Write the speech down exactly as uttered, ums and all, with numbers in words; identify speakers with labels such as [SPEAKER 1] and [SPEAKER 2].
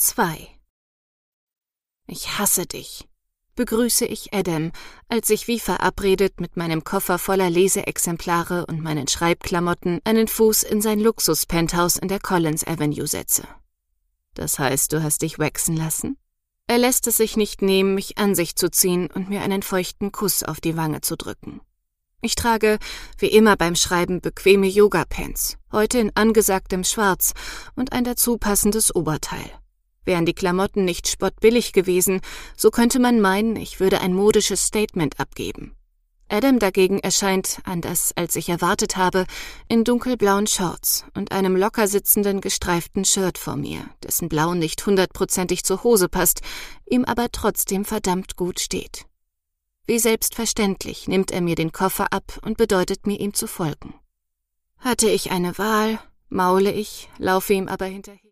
[SPEAKER 1] zwei. Ich hasse dich, begrüße ich Adam, als ich wie verabredet mit meinem Koffer voller Leseexemplare und meinen Schreibklamotten einen Fuß in sein Luxus-Penthouse in der Collins Avenue setze. Das heißt, du hast dich waxen lassen? Er lässt es sich nicht nehmen, mich an sich zu ziehen und mir einen feuchten Kuss auf die Wange zu drücken. Ich trage, wie immer beim Schreiben, bequeme Yoga-Pants, heute in angesagtem Schwarz und ein dazu passendes Oberteil. Wären die Klamotten nicht spottbillig gewesen, so könnte man meinen, ich würde ein modisches Statement abgeben. Adam dagegen erscheint, anders als ich erwartet habe, in dunkelblauen Shorts und einem locker sitzenden gestreiften Shirt vor mir, dessen Blau nicht hundertprozentig zur Hose passt, ihm aber trotzdem verdammt gut steht. Wie selbstverständlich nimmt er mir den Koffer ab und bedeutet mir, ihm zu folgen. Hatte ich eine Wahl, maule ich, laufe ihm aber hinterher.